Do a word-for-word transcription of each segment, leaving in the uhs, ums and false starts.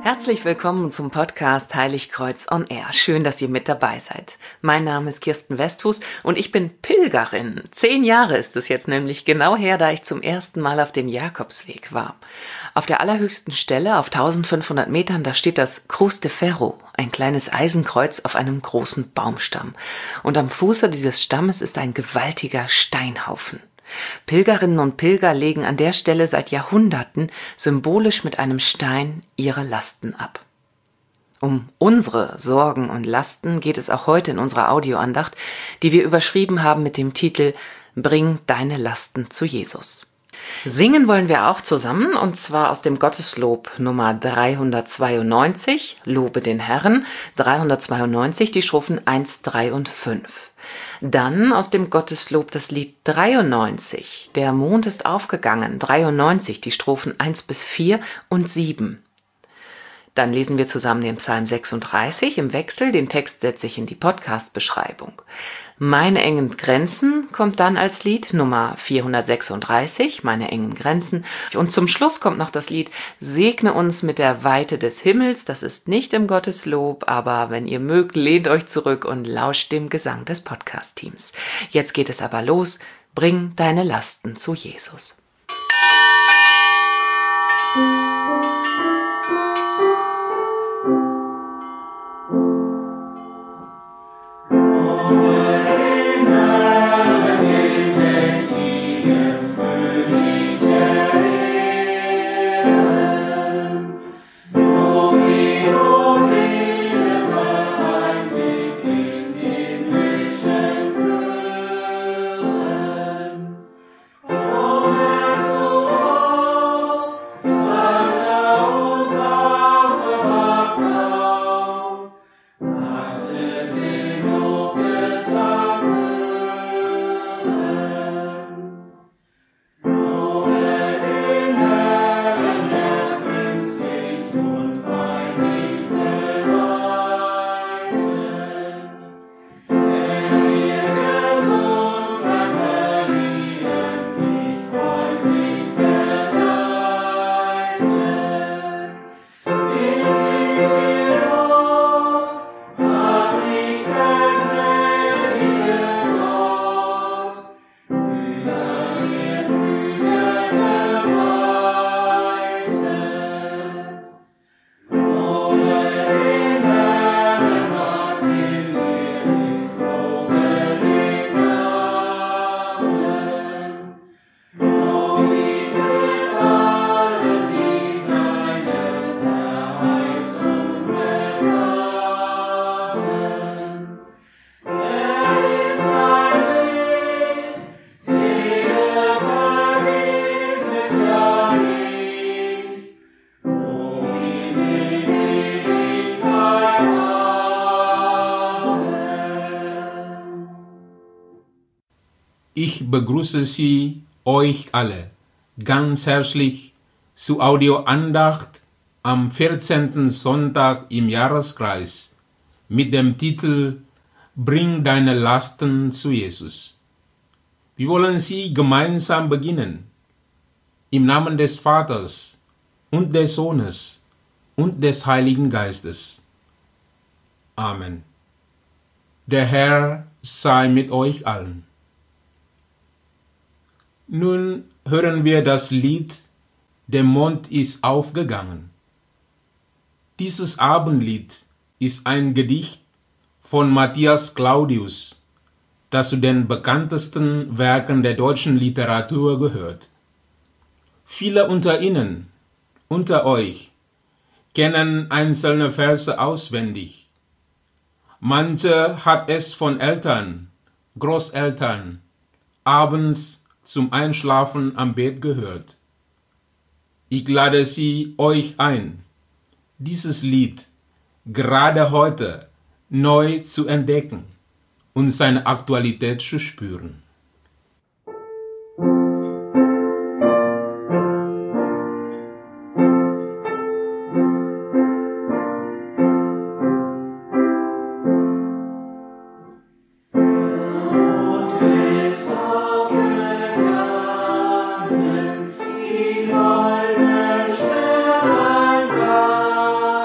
Herzlich willkommen zum Podcast Heiligkreuz on Air. Schön, dass ihr mit dabei seid. Mein Name ist Kirsten Westhus und ich bin Pilgerin. Zehn Jahre ist es jetzt nämlich genau her, da ich zum ersten Mal auf dem Jakobsweg war. Auf der allerhöchsten Stelle, auf eintausendfünfhundert Metern, da steht das Cruz de Ferro, ein kleines Eisenkreuz auf einem großen Baumstamm. Und am Fuße dieses Stammes ist ein gewaltiger Steinhaufen. Pilgerinnen und Pilger legen an der Stelle seit Jahrhunderten symbolisch mit einem Stein ihre Lasten ab. Um unsere Sorgen und Lasten geht es auch heute in unserer Audioandacht, die wir überschrieben haben mit dem Titel Bring deine Lasten zu Jesus. Singen wollen wir auch zusammen, und zwar aus dem Gotteslob Nummer dreihundertzweiundneunzig, Lobe den Herrn, dreihundertzweiundneunzig, die Strophen eins, drei und fünf. Dann aus dem Gotteslob das Lied dreiundneunzig, Der Mond ist aufgegangen, dreiundneunzig, die Strophen eins bis vier und sieben. Dann lesen wir zusammen den Psalm sechsunddreißig im Wechsel, den Text setze ich in die Podcast-Beschreibung. Meine engen Grenzen kommt dann als Lied Nummer vierhundertsechsunddreißig, Meine engen Grenzen. Und zum Schluss kommt noch das Lied Segne uns mit der Weite des Himmels. Das ist nicht im Gotteslob, aber wenn ihr mögt, lehnt euch zurück und lauscht dem Gesang des Podcast-Teams. Jetzt geht es aber los. Bring deine Lasten zu Jesus. Ich begrüße Sie, euch alle, ganz herzlich zur Audioandacht am vierzehnten Sonntag im Jahreskreis mit dem Titel Bring deine Lasten zu Jesus. Wir wollen sie gemeinsam beginnen. Im Namen des Vaters und des Sohnes und des Heiligen Geistes. Amen. Der Herr sei mit euch allen. Nun hören wir das Lied Der Mond ist aufgegangen. Dieses Abendlied ist ein Gedicht von Matthias Claudius, das zu den bekanntesten Werken der deutschen Literatur gehört. Viele unter Ihnen, unter euch, kennen einzelne Verse auswendig. Manche hat es von Eltern, Großeltern, abends zum Einschlafen am Bett gehört. Ich lade Sie euch ein, dieses Lied gerade heute neu zu entdecken und seine Aktualität zu spüren. Die goldene Sterne war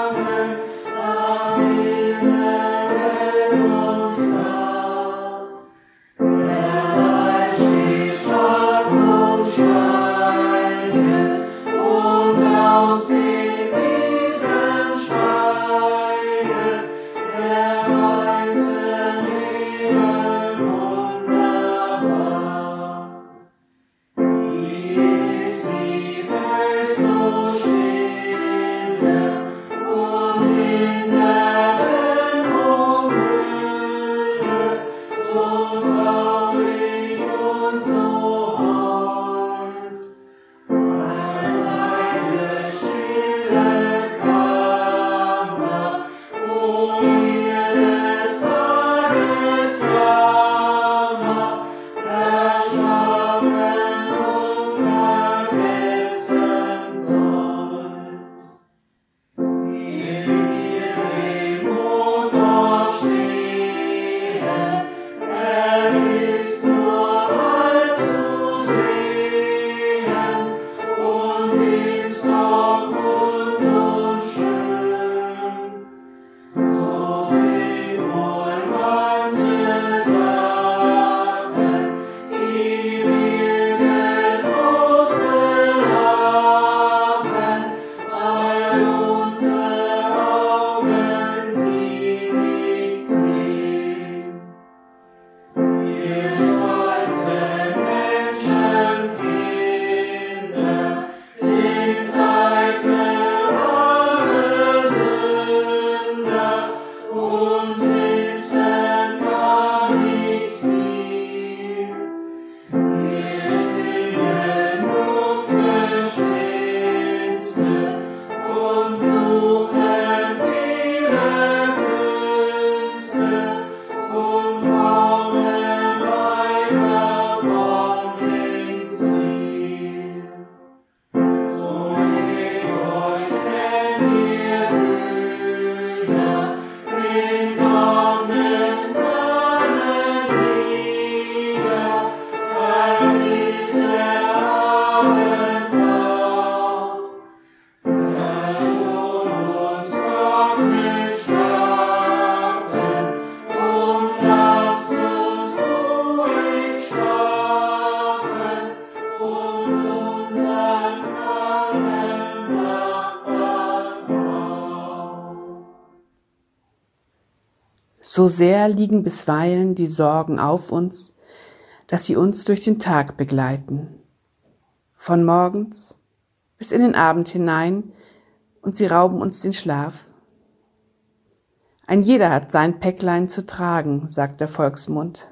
So sehr liegen bisweilen die Sorgen auf uns, dass sie uns durch den Tag begleiten, von morgens bis in den Abend hinein, und sie rauben uns den Schlaf. Ein jeder hat sein Päcklein zu tragen, sagt der Volksmund.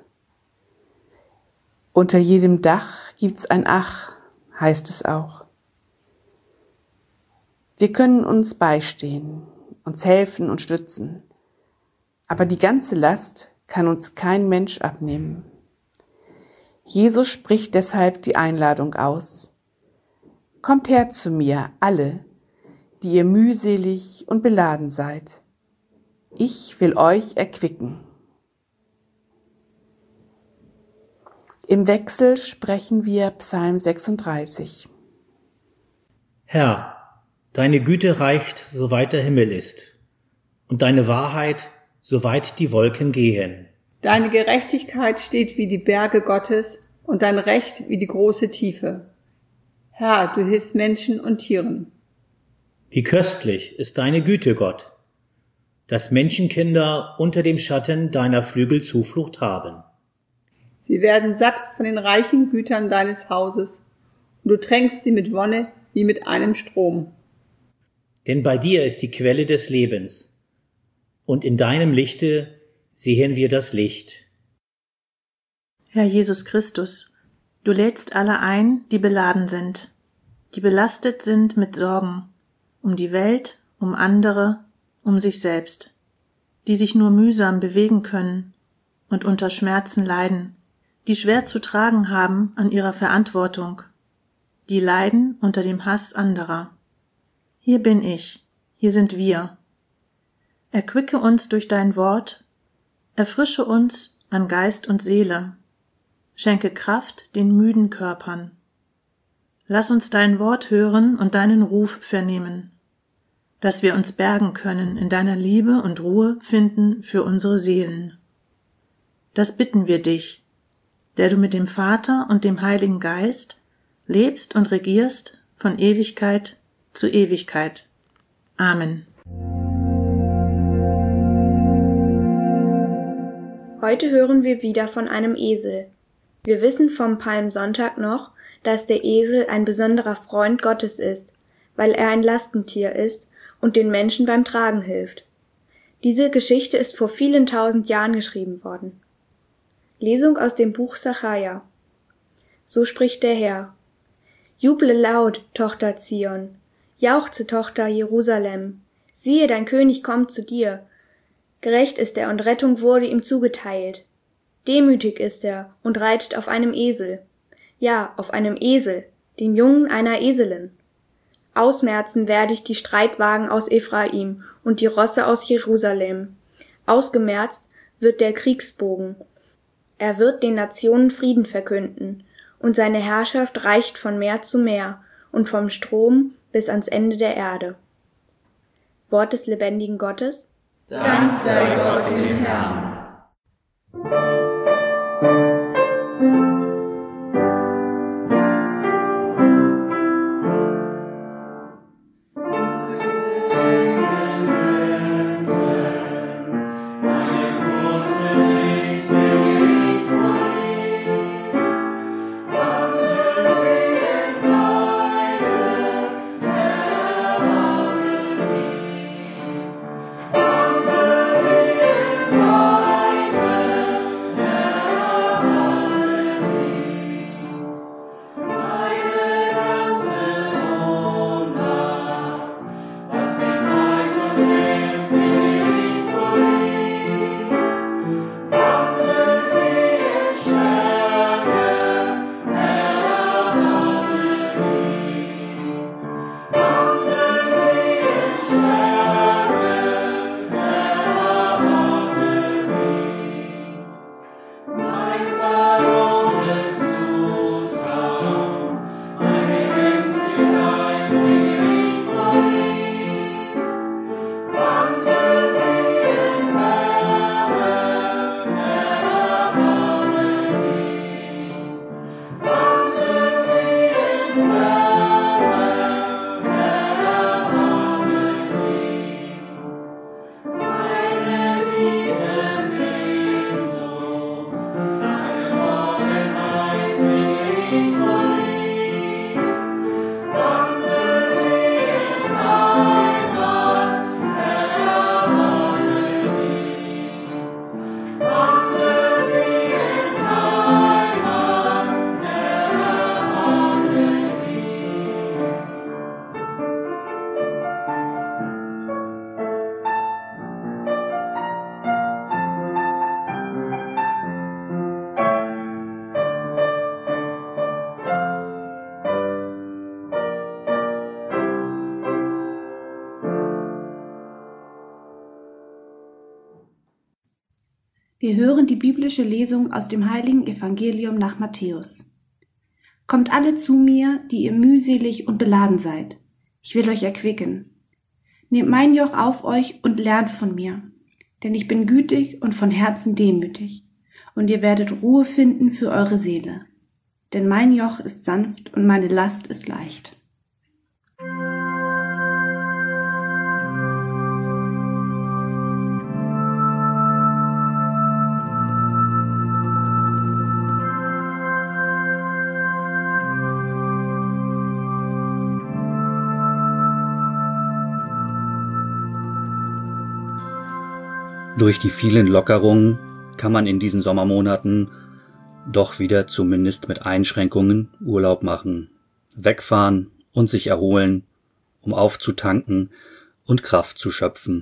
Unter jedem Dach gibt's ein Ach, heißt es auch. Wir können uns beistehen, uns helfen und stützen, aber die ganze Last kann uns kein Mensch abnehmen. Jesus spricht deshalb die Einladung aus. Kommt her zu mir, alle, die ihr mühselig und beladen seid. Ich will euch erquicken. Im Wechsel sprechen wir Psalm sechsunddreißig. Herr, deine Güte reicht, soweit der Himmel ist, und deine Wahrheit, soweit die Wolken gehen. Deine Gerechtigkeit steht wie die Berge Gottes und dein Recht wie die große Tiefe. Herr, du hilfst Menschen und Tieren. Wie köstlich ist deine Güte, Gott, dass Menschenkinder unter dem Schatten deiner Flügel Zuflucht haben. Sie werden satt von den reichen Gütern deines Hauses, und du tränkst sie mit Wonne wie mit einem Strom. Denn bei dir ist die Quelle des Lebens, und in deinem Lichte sehen wir das Licht. Herr Jesus Christus, du lädst alle ein, die beladen sind, die belastet sind mit Sorgen, um die Welt, um andere, um sich selbst, die sich nur mühsam bewegen können und unter Schmerzen leiden, die schwer zu tragen haben an ihrer Verantwortung, die leiden unter dem Hass anderer. Hier bin ich, hier sind wir. Erquicke uns durch dein Wort, erfrische uns an Geist und Seele, schenke Kraft den müden Körpern. Lass uns dein Wort hören und deinen Ruf vernehmen, dass wir uns bergen können, in deiner Liebe und Ruhe finden für unsere Seelen. Das bitten wir dich, der du mit dem Vater und dem Heiligen Geist lebst und regierst von Ewigkeit zu Ewigkeit. Amen. Heute hören wir wieder von einem Esel. Wir wissen vom Palmsonntag noch, dass der Esel ein besonderer Freund Gottes ist, weil er ein Lastentier ist und den Menschen beim Tragen hilft. Diese Geschichte ist vor vielen tausend Jahren geschrieben worden. Lesung aus dem Buch Sacharja. So spricht der Herr. Juble laut, Tochter Zion, jauchze, Tochter Jerusalem. Siehe, dein König kommt zu dir. Gerecht ist er und Rettung wurde ihm zugeteilt. Demütig ist er und reitet auf einem Esel. Ja, auf einem Esel, dem Jungen einer Eselin. Ausmerzen werde ich die Streitwagen aus Ephraim und die Rosse aus Jerusalem. Ausgemerzt wird der Kriegsbogen. Er wird den Nationen Frieden verkünden, und seine Herrschaft reicht von Meer zu Meer und vom Strom bis ans Ende der Erde. Wort des lebendigen Gottes. Dank sei Gott dem Herrn. Oh Wir hören die biblische Lesung aus dem heiligen Evangelium nach Matthäus. Kommt alle zu mir, die ihr mühselig und beladen seid. Ich will euch erquicken. Nehmt mein Joch auf euch und lernt von mir, denn ich bin gütig und von Herzen demütig, und ihr werdet Ruhe finden für eure Seele. Denn mein Joch ist sanft und meine Last ist leicht. Durch die vielen Lockerungen kann man in diesen Sommermonaten doch wieder zumindest mit Einschränkungen Urlaub machen, wegfahren und sich erholen, um aufzutanken und Kraft zu schöpfen.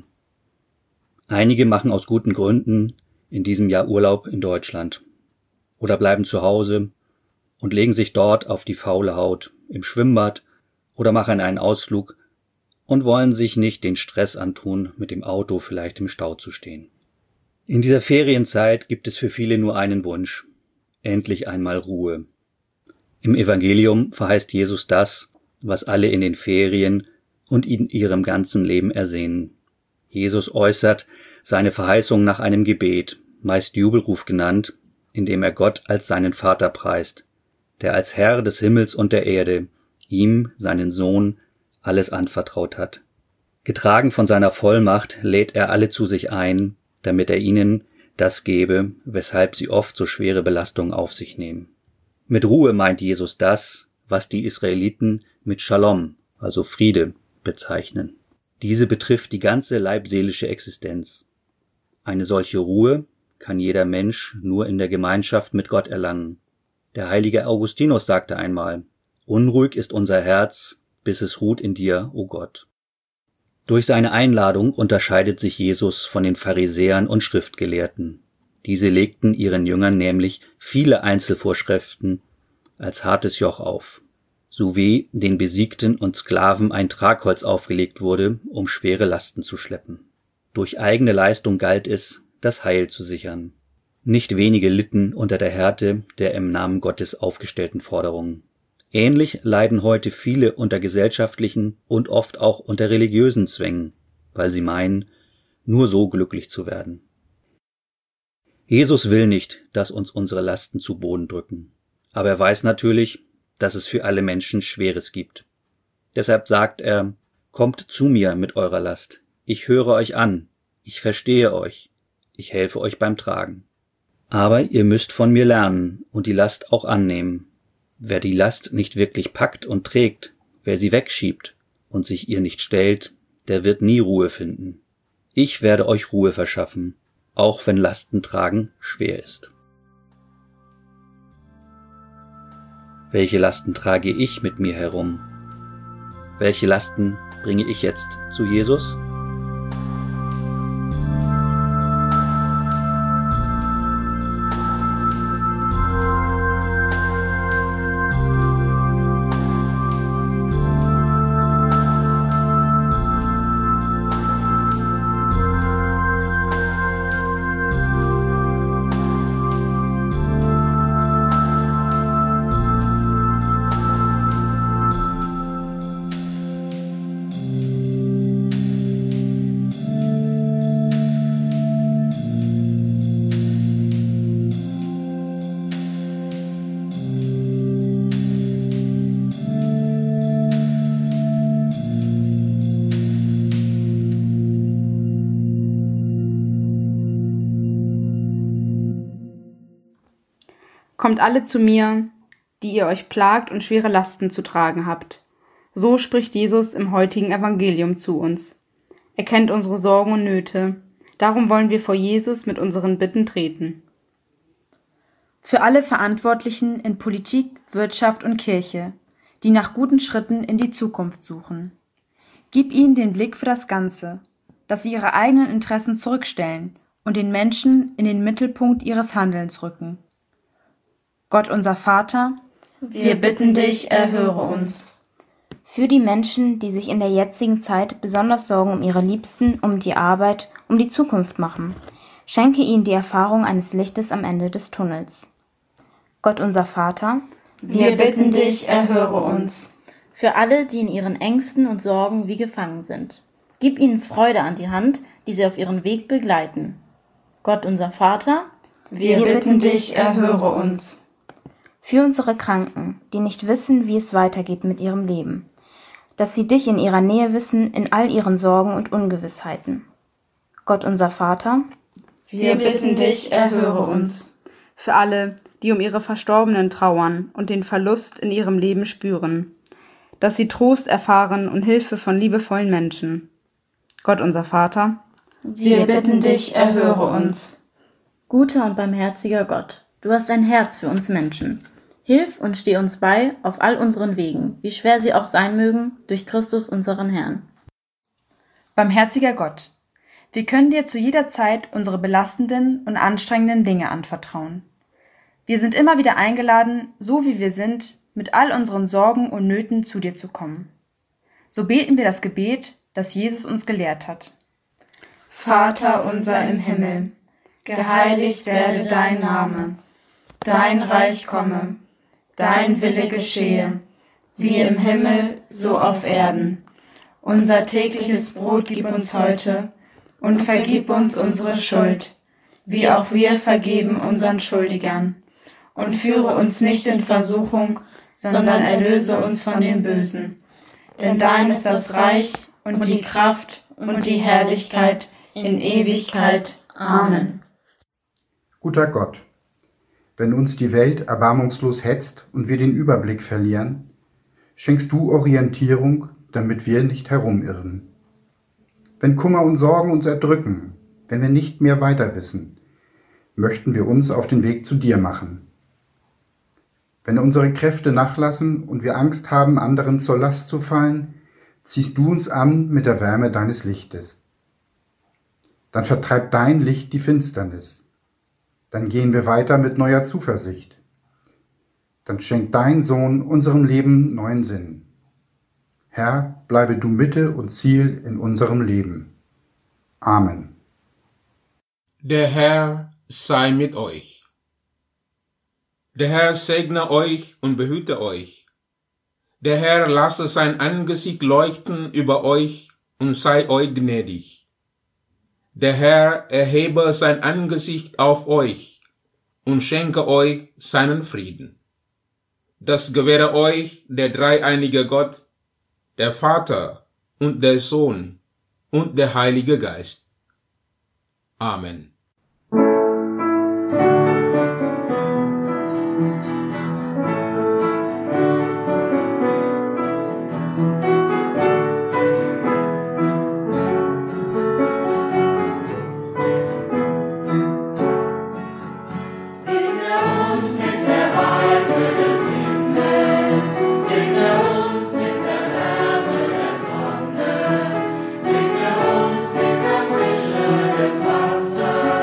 Einige machen aus guten Gründen in diesem Jahr Urlaub in Deutschland oder bleiben zu Hause und legen sich dort auf die faule Haut im Schwimmbad oder machen einen Ausflug und wollen sich nicht den Stress antun, mit dem Auto vielleicht im Stau zu stehen. In dieser Ferienzeit gibt es für viele nur einen Wunsch: endlich einmal Ruhe. Im Evangelium verheißt Jesus das, was alle in den Ferien und in ihrem ganzen Leben ersehnen. Jesus äußert seine Verheißung nach einem Gebet, meist Jubelruf genannt, in dem er Gott als seinen Vater preist, der als Herr des Himmels und der Erde ihm, seinen Sohn, alles anvertraut hat. Getragen von seiner Vollmacht lädt er alle zu sich ein, damit er ihnen das gebe, weshalb sie oft so schwere Belastungen auf sich nehmen. Mit Ruhe meint Jesus das, was die Israeliten mit Shalom, also Friede, bezeichnen. Diese betrifft die ganze leibseelische Existenz. Eine solche Ruhe kann jeder Mensch nur in der Gemeinschaft mit Gott erlangen. Der heilige Augustinus sagte einmal: Unruhig ist unser Herz, bis es ruht in dir, o Gott. Durch seine Einladung unterscheidet sich Jesus von den Pharisäern und Schriftgelehrten. Diese legten ihren Jüngern nämlich viele Einzelvorschriften als hartes Joch auf, sowie den Besiegten und Sklaven ein Tragholz aufgelegt wurde, um schwere Lasten zu schleppen. Durch eigene Leistung galt es, das Heil zu sichern. Nicht wenige litten unter der Härte der im Namen Gottes aufgestellten Forderungen. Ähnlich leiden heute viele unter gesellschaftlichen und oft auch unter religiösen Zwängen, weil sie meinen, nur so glücklich zu werden. Jesus will nicht, dass uns unsere Lasten zu Boden drücken, aber er weiß natürlich, dass es für alle Menschen Schweres gibt. Deshalb sagt er: Kommt zu mir mit eurer Last, ich höre euch an, ich verstehe euch, ich helfe euch beim Tragen. Aber ihr müsst von mir lernen und die Last auch annehmen. Wer die Last nicht wirklich packt und trägt, wer sie wegschiebt und sich ihr nicht stellt, der wird nie Ruhe finden. Ich werde euch Ruhe verschaffen, auch wenn Lasten tragen schwer ist. Welche Lasten trage ich mit mir herum? Welche Lasten bringe ich jetzt zu Jesus? Kommt alle zu mir, die ihr euch plagt und schwere Lasten zu tragen habt. So spricht Jesus im heutigen Evangelium zu uns. Er kennt unsere Sorgen und Nöte. Darum wollen wir vor Jesus mit unseren Bitten treten. Für alle Verantwortlichen in Politik, Wirtschaft und Kirche, die nach guten Schritten in die Zukunft suchen. Gib ihnen den Blick für das Ganze, dass sie ihre eigenen Interessen zurückstellen und den Menschen in den Mittelpunkt ihres Handelns rücken. Gott unser Vater, wir bitten dich, erhöre uns. Für die Menschen, die sich in der jetzigen Zeit besonders Sorgen um ihre Liebsten, um die Arbeit, um die Zukunft machen. Schenke ihnen die Erfahrung eines Lichtes am Ende des Tunnels. Gott unser Vater, wir bitten dich, erhöre uns. Für alle, die in ihren Ängsten und Sorgen wie gefangen sind. Gib ihnen Freude an die Hand, die sie auf ihren Weg begleiten. Gott unser Vater, wir bitten dich, erhöre uns. Für unsere Kranken, die nicht wissen, wie es weitergeht mit ihrem Leben, dass sie dich in ihrer Nähe wissen in all ihren Sorgen und Ungewissheiten. Gott unser Vater, wir bitten dich, erhöre uns. Für alle, die um ihre Verstorbenen trauern und den Verlust in ihrem Leben spüren, dass sie Trost erfahren und Hilfe von liebevollen Menschen. Gott unser Vater, wir bitten dich, erhöre uns. Guter und barmherziger Gott, du hast ein Herz für uns Menschen. Hilf und steh uns bei auf all unseren Wegen, wie schwer sie auch sein mögen, durch Christus unseren Herrn. Barmherziger Gott, wir können dir zu jeder Zeit unsere belastenden und anstrengenden Dinge anvertrauen. Wir sind immer wieder eingeladen, so wie wir sind, mit all unseren Sorgen und Nöten zu dir zu kommen. So beten wir das Gebet, das Jesus uns gelehrt hat. Vater unser im Himmel, geheiligt werde dein Name, dein Reich komme, dein Wille geschehe, wie im Himmel, so auf Erden. Unser tägliches Brot gib uns heute und vergib uns unsere Schuld, wie auch wir vergeben unseren Schuldigern. Und führe uns nicht in Versuchung, sondern erlöse uns von dem Bösen. Denn dein ist das Reich und die Kraft und die Herrlichkeit in Ewigkeit. Amen. Guter Gott, wenn uns die Welt erbarmungslos hetzt und wir den Überblick verlieren, schenkst du Orientierung, damit wir nicht herumirren. Wenn Kummer und Sorgen uns erdrücken, wenn wir nicht mehr weiter wissen, möchten wir uns auf den Weg zu dir machen. Wenn unsere Kräfte nachlassen und wir Angst haben, anderen zur Last zu fallen, ziehst du uns an mit der Wärme deines Lichtes. Dann vertreibt dein Licht die Finsternis. Dann gehen wir weiter mit neuer Zuversicht. Dann schenkt dein Sohn unserem Leben neuen Sinn. Herr, bleibe du Mitte und Ziel in unserem Leben. Amen. Der Herr sei mit euch. Der Herr segne euch und behüte euch. Der Herr lasse sein Angesicht leuchten über euch und sei euch gnädig. Der Herr erhebe sein Angesicht auf euch und schenke euch seinen Frieden. Das gewähre euch der dreieinige Gott, der Vater und der Sohn und der Heilige Geist. Amen. Wasser.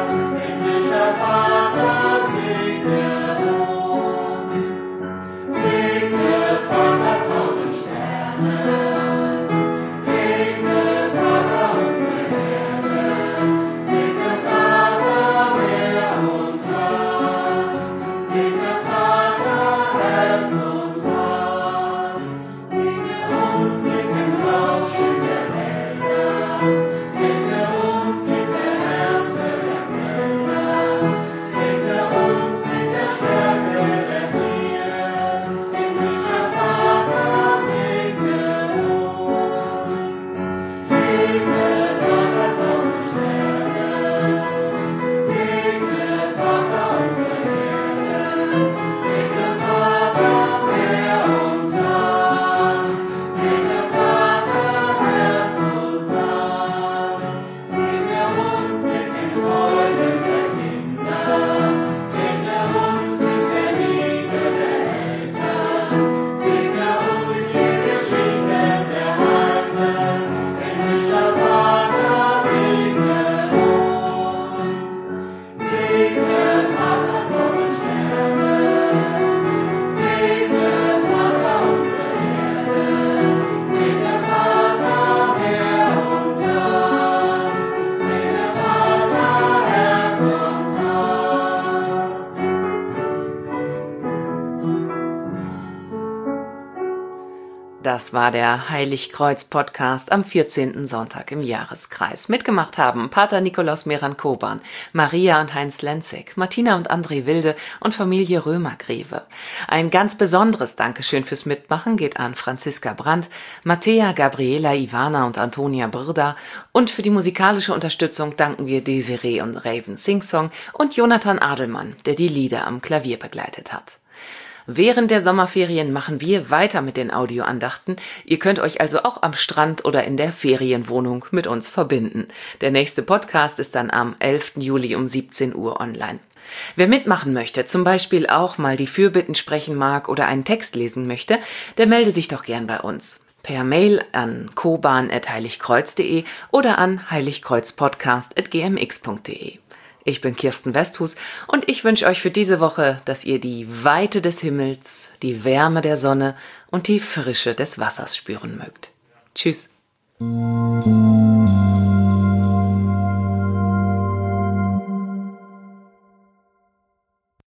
Das war der Heiligkreuz-Podcast am vierzehnten Sonntag im Jahreskreis. Mitgemacht haben Pater Nikolaus Meran-Koban, Maria und Heinz Lenzig, Martina und André Wilde und Familie Römer-Greve. Ein ganz besonderes Dankeschön fürs Mitmachen geht an Franziska Brandt, Mattea, Gabriela, Ivana und Antonia Brda, und für die musikalische Unterstützung danken wir Desiree und Raven Singsong und Jonathan Adelmann, der die Lieder am Klavier begleitet hat. Während der Sommerferien machen wir weiter mit den Audioandachten. Ihr könnt euch also auch am Strand oder in der Ferienwohnung mit uns verbinden. Der nächste Podcast ist dann am elften Juli um siebzehn Uhr online. Wer mitmachen möchte, zum Beispiel auch mal die Fürbitten sprechen mag oder einen Text lesen möchte, der melde sich doch gern bei uns. Per Mail an koban at heiligkreuz punkt de oder an heiligkreuzpodcast at gmx punkt de. Ich bin Kirsten Westhus und ich wünsche euch für diese Woche, dass ihr die Weite des Himmels, die Wärme der Sonne und die Frische des Wassers spüren mögt. Tschüss.